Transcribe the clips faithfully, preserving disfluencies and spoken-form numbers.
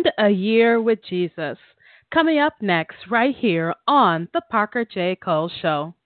Spend a Year with Jesus. Coming up next, right here on The Parker J. Cole Show.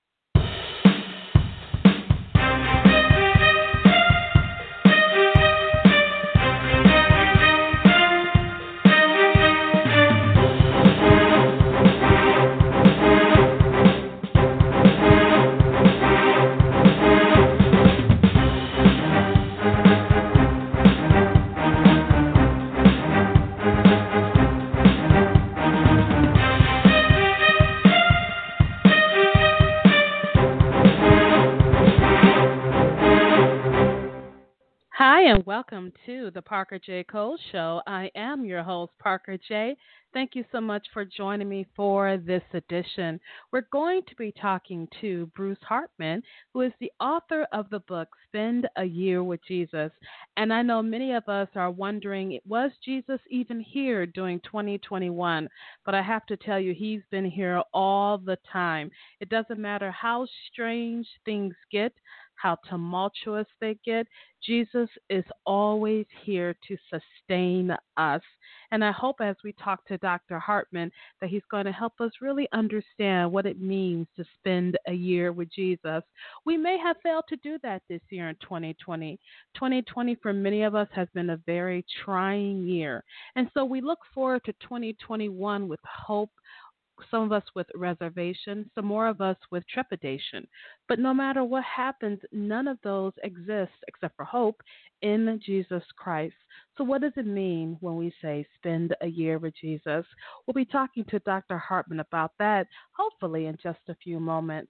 Hi, and welcome to the Parker J. Cole Show. I am your host, Parker J. Thank you so much for joining me for this edition. We're going to be talking to Bruce Hartman, who is the author of the book, Spend a Year with Jesus. And I know many of us are wondering, was Jesus even here during twenty twenty-one? But I have to tell you, he's been here all the time. It doesn't matter how strange things get, how tumultuous they get, Jesus is always here to sustain us. And I hope as we talk to Doctor Hartman that he's going to help us really understand what it means to spend a year with Jesus. We may have failed to do that this year in twenty twenty. twenty twenty for many of us has been a very trying year. And so we look forward to twenty twenty-one with hope, some of us with reservation, some more of us with trepidation. But no matter what happens, none of those exist except for hope in Jesus Christ. So what does it mean when we say spend a year with Jesus? We'll be talking to Doctor Hartman about that, hopefully in just a few moments.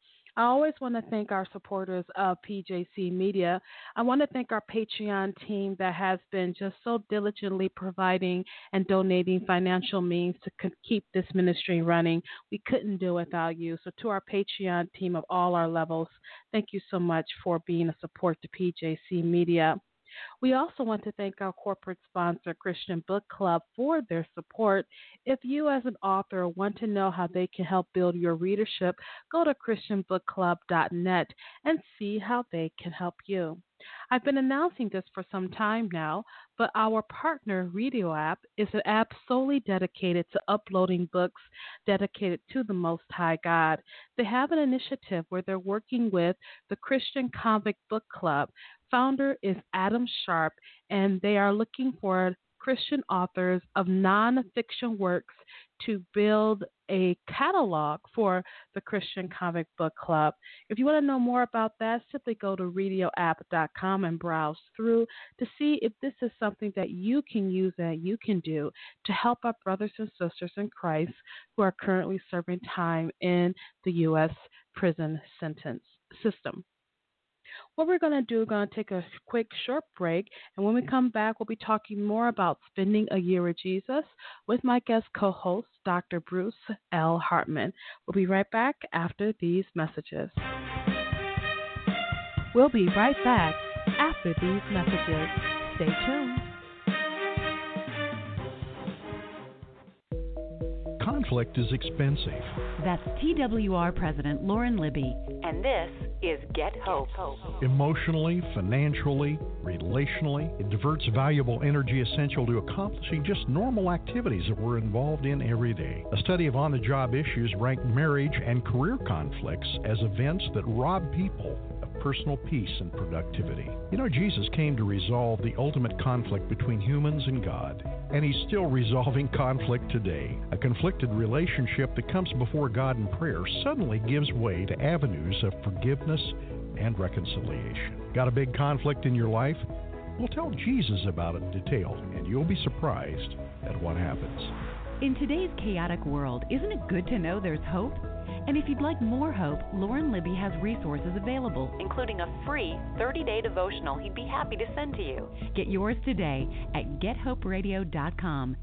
I always want to thank our supporters of P J C Media. I want to thank our Patreon team that has been just so diligently providing and donating financial means to keep this ministry running. We couldn't do it without you. So to our Patreon team of all our levels, thank you so much for being a support to P J C Media. We also want to thank our corporate sponsor, Christian Book Club, for their support. If you as an author want to know how they can help build your readership, go to christian book club dot net and see how they can help you. I've been announcing this for some time now, but our partner, Radio App, is an app solely dedicated to uploading books dedicated to the Most High God. They have an initiative where they're working with the Christian Convict Book Club. Founder is Adam Sharp, and they are looking for Christian authors of nonfiction works to build a catalog for the Christian Comic Book Club. If you want to know more about that, simply go to radio app dot com and browse through to see if this is something that you can use and you can do to help our brothers and sisters in Christ who are currently serving time in the U S prison sentence system. What we're going to do, we're going to take a quick short break, and when we come back, we'll be talking more about spending a year with Jesus with my guest co-host, Doctor Bruce L. Hartman. We'll be right back after these messages. We'll be right back after these messages. Stay tuned. Conflict is expensive. That's T W R President Lauren Libby. And this is Get Hope. Emotionally, financially, relationally, it diverts valuable energy essential to accomplishing just normal activities that we're involved in every day. A study of on-the-job issues ranked marriage and career conflicts as events that rob people of personal peace and productivity. You know, Jesus came to resolve the ultimate conflict between humans and God, and he's still resolving conflict today. A conflicted relationship that comes before God in prayer suddenly gives way to avenues of forgiveness and reconciliation. Got a big conflict in your life? Well, tell Jesus about it in detail, and you'll be surprised at what happens. In today's chaotic world, isn't it good to know there's hope? And if you'd like more hope, Lauren Libby has resources available, including a free thirty-day devotional he'd be happy to send to you. Get yours today at get hope radio dot com.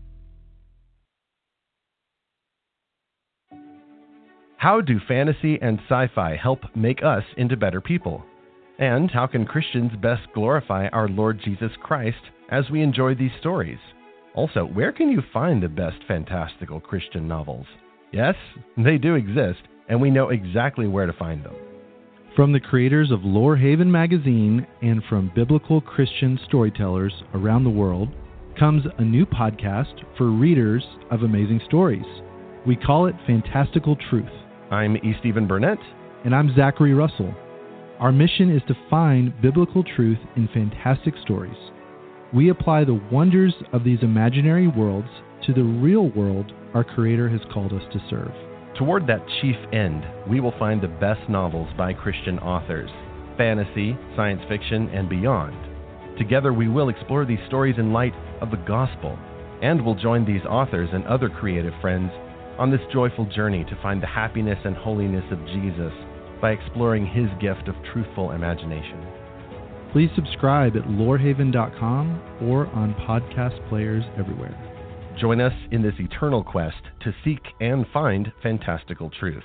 How do fantasy and sci-fi help make us into better people? And how can Christians best glorify our Lord Jesus Christ as we enjoy these stories? Also, where can you find the best fantastical Christian novels? Yes, they do exist, and we know exactly where to find them. From the creators of Lore Haven magazine and from biblical Christian storytellers around the world, comes a new podcast for readers of amazing stories. We call it Fantastical Truth. I'm E. Stephen Burnett. And I'm Zachary Russell. Our mission is to find biblical truth in fantastic stories. We apply the wonders of these imaginary worlds to the real world our Creator has called us to serve. Toward that chief end, we will find the best novels by Christian authors, fantasy, science fiction, and beyond. Together we will explore these stories in light of the gospel, and we'll join these authors and other creative friends on this joyful journey to find the happiness and holiness of Jesus by exploring his gift of truthful imagination. Please subscribe at lorehaven dot com or on podcast players everywhere. Join us in this eternal quest to seek and find fantastical truth.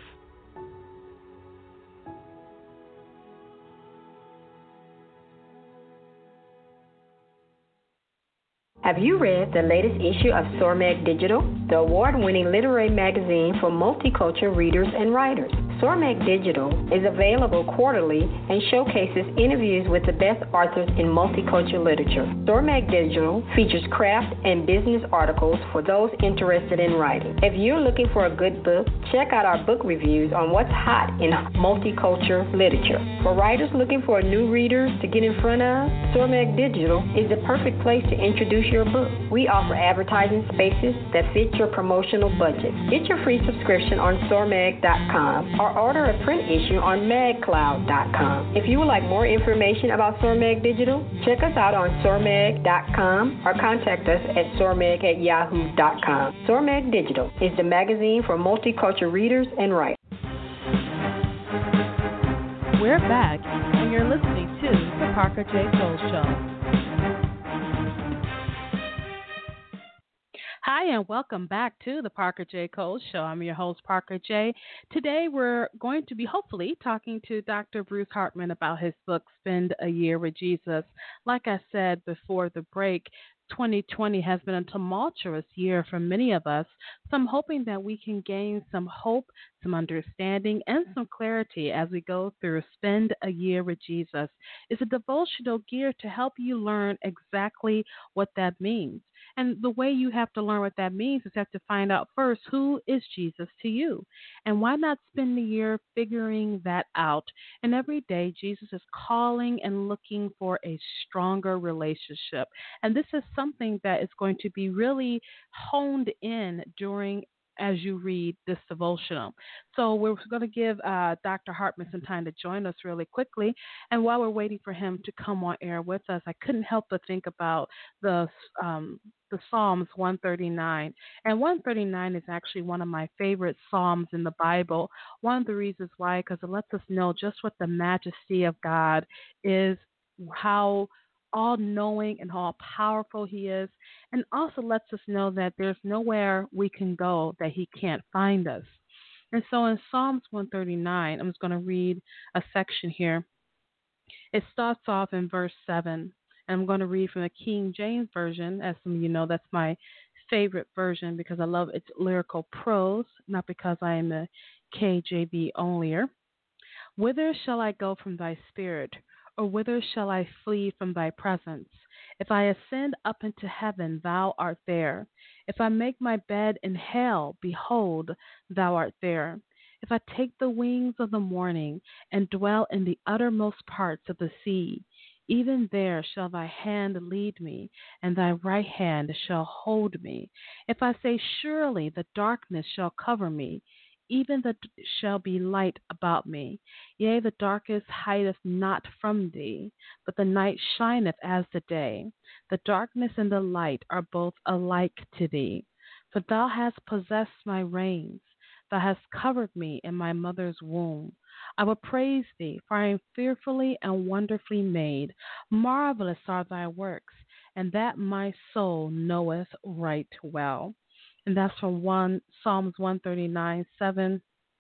Have you read the latest issue of Sormag Digital, the award-winning literary magazine for multicultural readers and writers? Sormag Digital is available quarterly and showcases interviews with the best authors in multicultural literature. Sormag Digital features craft and business articles for those interested in writing. If you're looking for a good book, check out our book reviews on what's hot in multicultural literature. For writers looking for new readers to get in front of, Sormag Digital is the perfect place to introduce your book. We offer advertising spaces that fit your promotional budget. Get your free subscription on sormag dot com or order a print issue on mag cloud dot com. If you would like more information about Sormag Digital, check us out on sormag dot com or contact us at sormag at yahoo dot com. Sormag Digital is the magazine for multicultural readers and writers. We're back, and you're listening to The Parker J. Cole Show. Hi, and welcome back to the Parker J. Cole Show. I'm your host, Parker J. Today, we're going to be hopefully talking to Doctor Bruce Hartman about his book, Spend a Year with Jesus. Like I said before the break, twenty twenty has been a tumultuous year for many of us, so I'm hoping that we can gain some hope, some understanding, and some clarity as we go through Spend a Year with Jesus. It's a devotional geared to help you learn exactly what that means. And the way you have to learn what that means is you have to find out first, who is Jesus to you? And why not spend the year figuring that out? And every day, Jesus is calling and looking for a stronger relationship. And this is something that is going to be really honed in during as you read this devotional. So we're going to give uh, Doctor Hartman some time to join us really quickly. And while we're waiting for him to come on air with us, I couldn't help but think about the um, the Psalms one thirty-nine. And one thirty-nine is actually one of my favorite Psalms in the Bible. One of the reasons why, because it lets us know just what the majesty of God is, how all-knowing and how powerful he is, and also lets us know that there's nowhere we can go that he can't find us. And so in Psalms one thirty-nine, I'm just going to read a section here. It starts off in verse seven, and I'm going to read from the King James Version. As some of you know, that's my favorite version because I love its lyrical prose, not because I am a K J V onlyer. Whither shall I go from thy spirit? Or whither shall I flee from thy presence? If I ascend up into heaven, thou art there. If I make my bed in hell, behold, thou art there. If I take the wings of the morning and dwell in the uttermost parts of the sea, even there shall thy hand lead me, and thy right hand shall hold me. If I say, surely the darkness shall cover me, even that shall be light about me. Yea, the darkness hideth not from thee, but the night shineth as the day. The darkness and the light are both alike to thee. For thou hast possessed my reins. Thou hast covered me in my mother's womb. I will praise thee, for I am fearfully and wonderfully made. Marvelous are thy works, and that my soul knoweth right well. And that's from one Psalms one thirty-nine, seven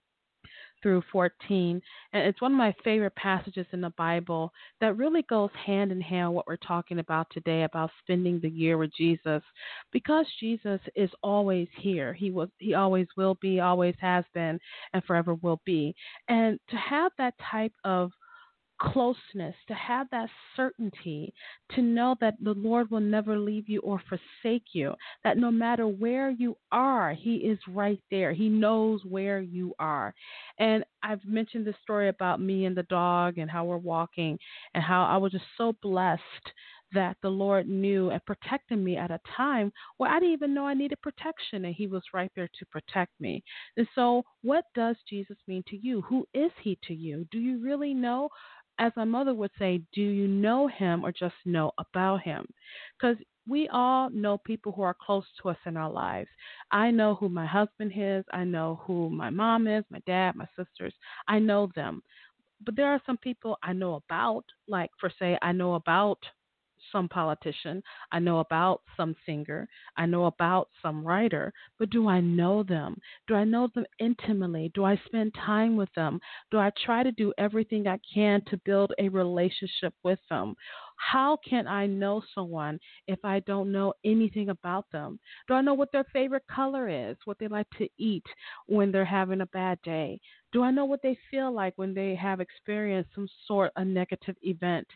through fourteen. And it's one of my favorite passages in the Bible that really goes hand in hand with what we're talking about today, about spending the year with Jesus. Because Jesus is always here. He was, he always will be, always has been, and forever will be. And to have that type of closeness, to have that certainty, to know that the Lord will never leave you or forsake you, that no matter where you are, He is right there. He knows where you are. And I've mentioned this story about me and the dog and how we're walking and how I was just so blessed that the Lord knew and protected me at a time where I didn't even know I needed protection, and He was right there to protect me. And so what does Jesus mean to you? Who is He to you? Do you really know? As my mother would say, do you know Him or just know about Him? Because we all know people who are close to us in our lives. I know who my husband is. I know who my mom is, my dad, my sisters. I know them. But there are some people I know about, like, for say, I know about some politician, I know about some singer, I know about some writer, but do I know them? Do I know them intimately? Do I spend time with them? Do I try to do everything I can to build a relationship with them? How can I know someone if I don't know anything about them? Do I know what their favorite color is, what they like to eat when they're having a bad day? Do I know what they feel like when they have experienced some sort of negative event?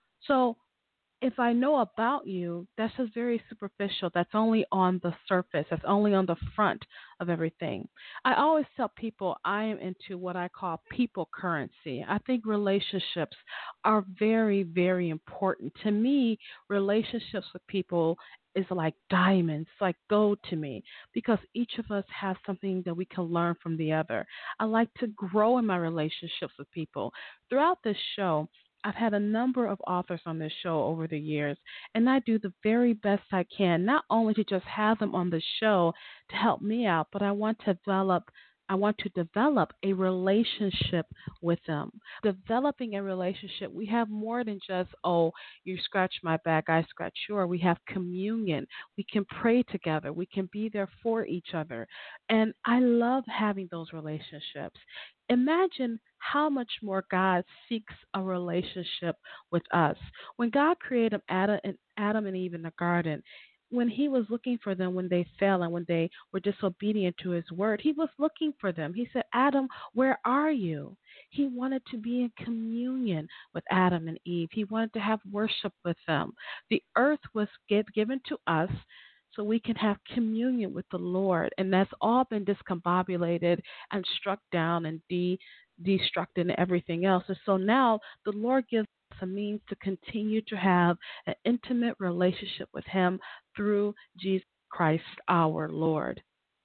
So if I know about you, that's just very superficial. That's only on the surface. That's only on the front of everything. I always tell people I am into what I call people currency. I think relationships are very, very important. To me, relationships with people is like diamonds, like gold to me, because each of us has something that we can learn from the other. I like to grow in my relationships with people. Throughout this show, I've had a number of authors on this show over the years, and I do the very best I can, not only to just have them on the show to help me out, but I want to develop I want to develop a relationship with them. Developing a relationship, we have more than just, oh, you scratch my back, I scratch yours. We have communion. We can pray together. We can be there for each other. And I love having those relationships. Imagine how much more God seeks a relationship with us. When God created Adam and, Adam and Eve in the garden, when He was looking for them when they fell and when they were disobedient to His word, He was looking for them. He said, Adam, where are you? He wanted to be in communion with Adam and Eve. He wanted to have worship with them. The earth was give, given to us so we can have communion with the Lord, and that's all been discombobulated and struck down and de destructed and everything else. And so now the Lord gives a means to continue to have an intimate relationship with Him through Jesus Christ our Lord.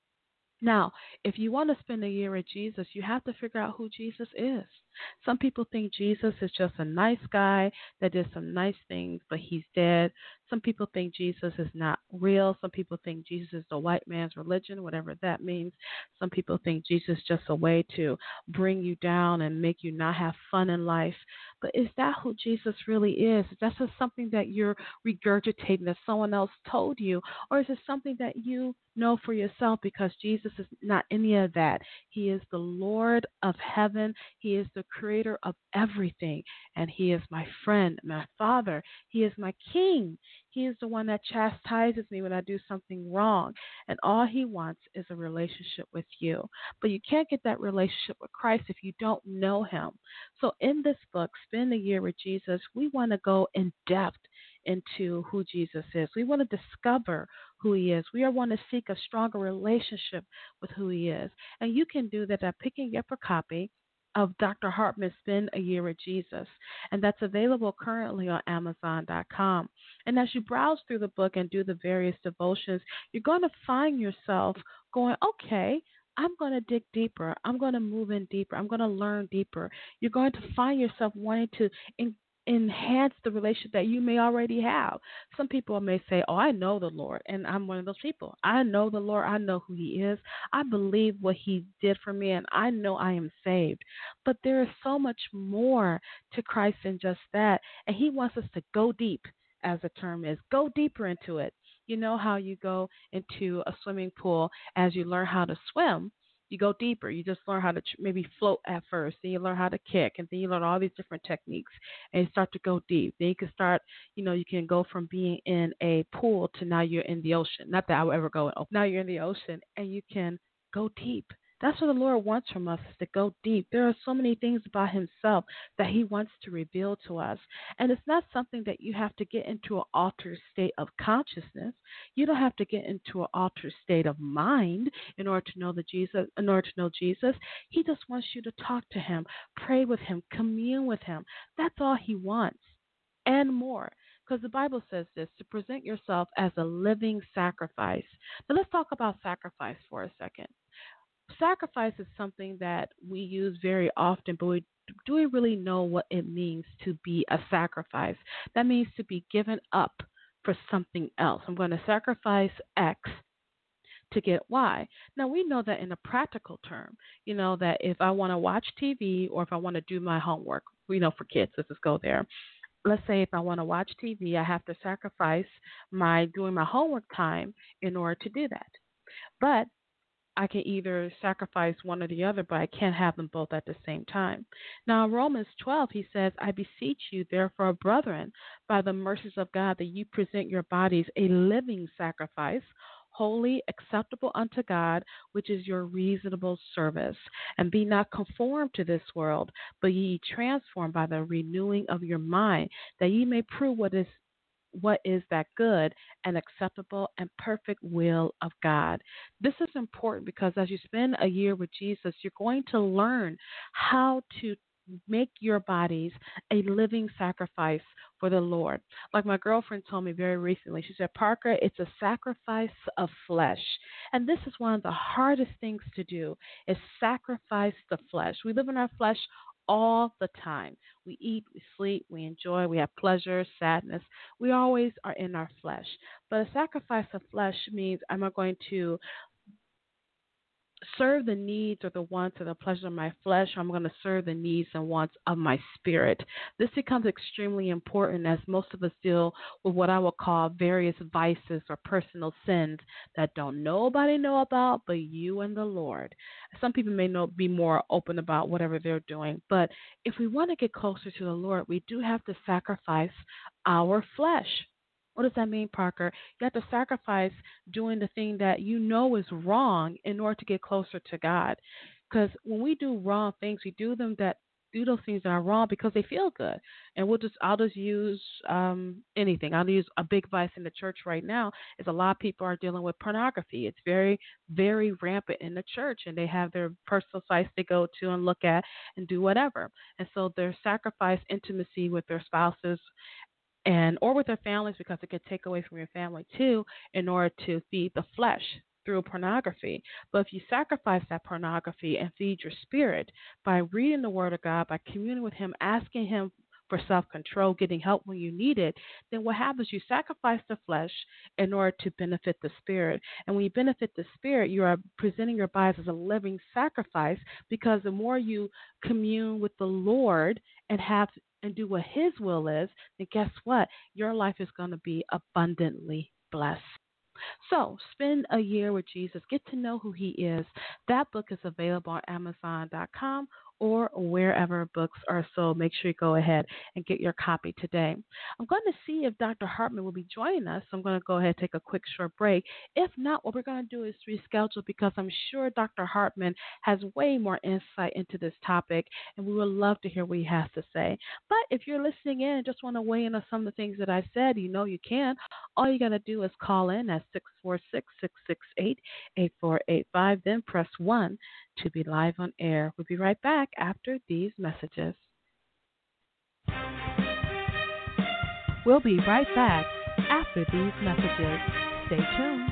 Now, if you want to spend a year with Jesus, you have to figure out who Jesus is. Some people think Jesus is just a nice guy that did some nice things, but He's dead. Some people think Jesus is not real. Some people think Jesus is the white man's religion, whatever that means. Some people think Jesus is just a way to bring you down and make you not have fun in life. But is that who Jesus really is? Is that just something that you're regurgitating that someone else told you? Or is it something that you know for yourself, because Jesus is not any of that? He is the Lord of heaven. He is the creator of everything. And He is my friend, my Father. He is my King. He is the one that chastises me when I do something wrong. And all He wants is a relationship with you. But you can't get that relationship with Christ if you don't know Him. So in this book, Spend a Year with Jesus, we want to go in depth into who Jesus is. We want to discover who He is. We want to seek a stronger relationship with who He is. And you can do that by picking up a copy of Doctor Hartman's Spend a Year with Jesus. And that's available currently on Amazon dot com. And as you browse through the book and do the various devotions, you're going to find yourself going, okay, I'm going to dig deeper. I'm going to move in deeper. I'm going to learn deeper. You're going to find yourself wanting to in, enhance the relationship that you may already have. Some people may say, oh, I know the Lord, and I'm one of those people. I know the Lord. I know who He is. I believe what He did for me, and I know I am saved. But there is so much more to Christ than just that, and He wants us to go deep, as the term is. Go deeper into it. You know how you go into a swimming pool as you learn how to swim. You go deeper. You just learn how to maybe float at first. Then you learn how to kick. And then you learn all these different techniques. And you start to go deep. Then you can start, you know, you can go from being in a pool to now you're in the ocean. Not that I would ever go in. Now you're in the ocean and you can go deep. That's what the Lord wants from us, is to go deep. There are so many things about himself that he wants to reveal to us. And it's not something that you have to get into an altered state of consciousness. You don't have to get into an altered state of mind in order to know the Jesus, in order to know Jesus. He just wants you to talk to him, pray with him, commune with him. That's all he wants and more. Because the Bible says this, to present yourself as a living sacrifice. Now let's talk about sacrifice for a second. Sacrifice is something that we use very often, but we, do we really know what it means to be a sacrifice? That means to be given up for something else. I'm going to sacrifice X to get Y. Now, we know that in a practical term, you know, that if I want to watch T V or if I want to do my homework, you know, for kids, let's just go there. Let's say if I want to watch T V, I have to sacrifice my doing my homework time in order to do that. But I can either sacrifice one or the other, but I can't have them both at the same time. Now, in Romans twelve, he says, I beseech you, therefore, brethren, by the mercies of God, that you present your bodies a living sacrifice, holy, acceptable unto God, which is your reasonable service. And be not conformed to this world, but ye transformed by the renewing of your mind, that ye may prove what is what is that good and acceptable and perfect will of God. This is important because as you spend a year with Jesus, you're going to learn how to make your bodies a living sacrifice for the Lord. Like my girlfriend told me very recently, she said, Parker, it's a sacrifice of flesh. And this is one of the hardest things to do, is sacrifice the flesh. We live in our flesh all the time. We eat, we sleep, we enjoy, we have pleasure, sadness. We always are in our flesh. But a sacrifice of flesh means I'm not going to serve the needs or the wants or the pleasure of my flesh, or I'm going to serve the needs and wants of my spirit. This becomes extremely important as most of us deal with what I will call various vices or personal sins that don't nobody know about but you and the Lord. Some people may know, be more open about whatever they're doing, but if we want to get closer to the Lord, we do have to sacrifice our flesh. What does that mean, Parker? You have to sacrifice doing the thing that you know is wrong in order to get closer to God. Because when we do wrong things, we do them that do those things that are wrong because they feel good. And we'll just I'll just use um, anything. I'll use a big vice in the church right now is a lot of people are dealing with pornography. It's very, very rampant in the church, and they have their personal sites they go to and look at and do whatever. And so they sacrifice intimacy with their spouses and or with their families, because it could take away from your family too, in order to feed the flesh through pornography. But if you sacrifice that pornography and feed your spirit by reading the Word of God, by communing with Him, asking Him for self-control, getting help when you need it, then what happens, you sacrifice the flesh in order to benefit the spirit. And when you benefit the spirit, you are presenting your bodies as a living sacrifice, because the more you commune with the Lord and have and do what His will is, then guess what? Your life is going to be abundantly blessed. So spend a year with Jesus. Get to know who He is. That book is available on Amazon dot com or wherever books are sold. Make sure you go ahead and get your copy today. I'm going to see if Doctor Hartman will be joining us. So I'm going to go ahead and take a quick short break. If not, what we're going to do is reschedule, because I'm sure Doctor Hartman has way more insight into this topic, and we would love to hear what he has to say. But if you're listening in and just want to weigh in on some of the things that I said, you know you can. All you got to do is call in at six four six, six six eight, eight four eight five, then press one to be live on air. We'll be right back after these messages. We'll be right back after these messages. Stay tuned.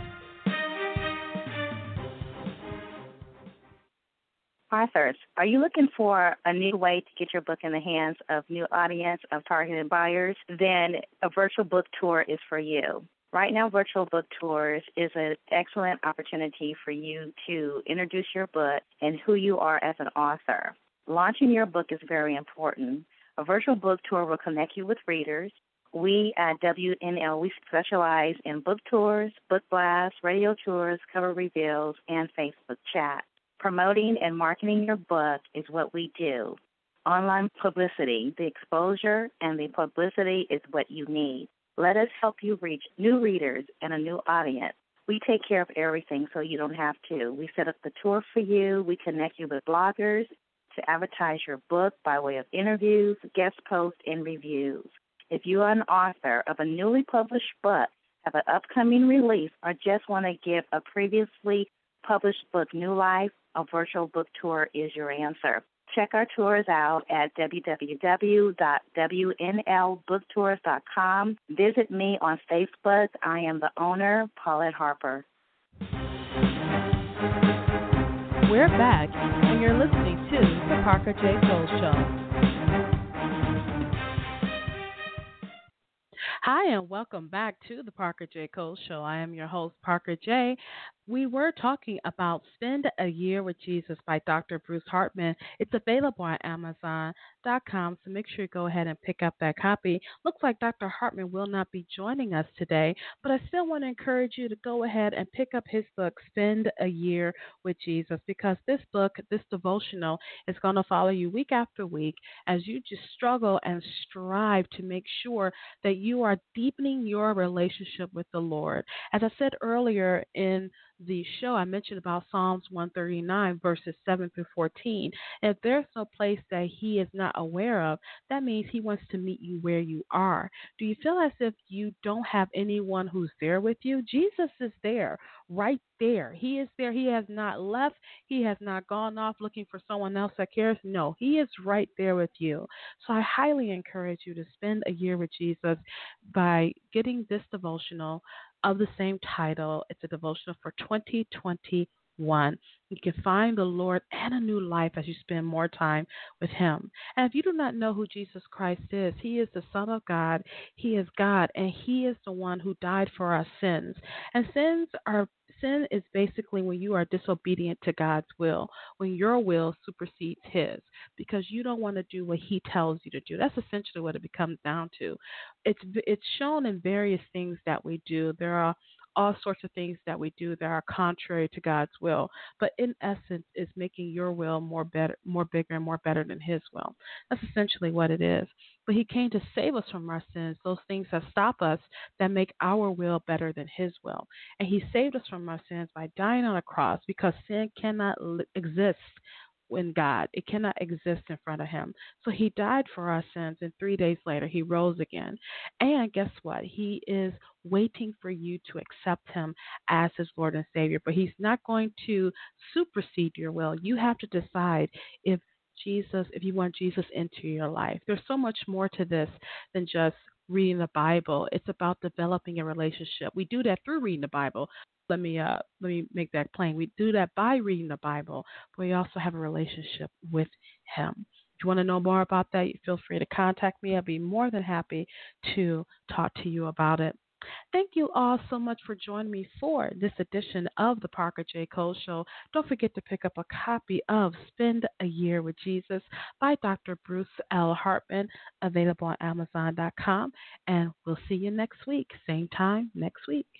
Authors, are you looking for a new way to get your book in the hands of new audience of targeted buyers? Then a virtual book tour is for you. Right now, virtual book tours is an excellent opportunity for you to introduce your book and who you are as an author. Launching your book is very important. A virtual book tour will connect you with readers. We at W N L, we specialize in book tours, book blasts, radio tours, cover reveals, and Facebook chat. Promoting and marketing your book is what we do. Online publicity, the exposure and the publicity is what you need. Let us help you reach new readers and a new audience. We take care of everything so you don't have to. We set up the tour for you. We connect you with bloggers to advertise your book by way of interviews, guest posts, and reviews. If you are an author of a newly published book, have an upcoming release, or just want to give a previously published book new life, a virtual book tour is your answer. Check our tours out at w w w dot w n l book tours dot com. Visit me on Facebook. I am the owner, Paulette Harper. We're back, and you're listening to The Parker J. Cole Show. Hi, and welcome back to The Parker J. Cole Show. I am your host, Parker J. We were talking about Spend a Year with Jesus by Doctor Bruce Hartman. It's available on amazon dot com, so make sure you go ahead and pick up that copy. Looks like Doctor Hartman will not be joining us today, but I still want to encourage you to go ahead and pick up his book, Spend a Year with Jesus, because this book, this devotional, is going to follow you week after week as you just struggle and strive to make sure that you are deepening your relationship with the Lord. As I said earlier in the show, I mentioned about Psalms one thirty-nine, verses seven through fourteen. If there's no place that he is not aware of, that means he wants to meet you where you are. Do you feel as if you don't have anyone who's there with you? Jesus is there, right there. He is there. He has not left. He has not gone off looking for someone else that cares. No, he is right there with you. So I highly encourage you to spend a year with Jesus by getting this devotional of the same title. It's a devotional for twenty twenty-one. You can find the Lord and a new life as you spend more time with him. And if you do not know who Jesus Christ is, he is the Son of God. He is God, and he is the one who died for our sins. And sins are sin is basically when you are disobedient to God's will, when your will supersedes his, because you don't want to do what he tells you to do. That's essentially what it becomes down to. It's it's shown in various things that we do. There are all sorts of things that we do that are contrary to God's will, but in essence, is making your will more better, more bigger, and more better than his will. That's essentially what it is. But he came to save us from our sins, those things that stop us, that make our will better than his will. And he saved us from our sins by dying on a cross, because sin cannot exist in God. It cannot exist in front of him. So he died for our sins, and three days later he rose again. And guess what? He is waiting for you to accept him as his Lord and Savior. But he's not going to supersede your will. You have to decide if Jesus, if you want Jesus into your life. There's so much more to this than just reading the Bible. It's about developing a relationship. We do that through reading the Bible. Let me uh, let me make that plain. We do that by reading the Bible, but we also have a relationship with him. If you want to know more about that, feel free to contact me. I'll be more than happy to talk to you about it. Thank you all so much for joining me for this edition of the Parker J. Cole Show. Don't forget to pick up a copy of Spend a Year with Jesus by Doctor Bruce L. Hartman, available on amazon dot com. And we'll see you next week, same time next week.